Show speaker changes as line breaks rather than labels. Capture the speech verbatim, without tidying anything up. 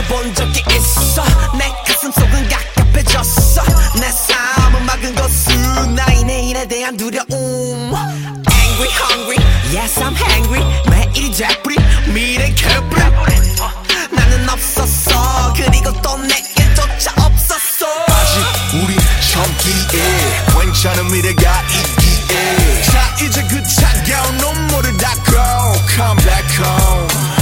본 적이 있어. 내 가슴속은 갑갑해졌어. 내 삶은 막은 것은 나의 내일에 대한 두려움. Angry, hungry, yes I'm hungry. 매일이 되풀이 미래 개뿔. 나는 없었어. 그리고 또 내일조차 없었어.
아직 우리 젊기에 괜찮은 미래가 있기에 자 이제 그 차가운 눈물을 닦고 Come back home.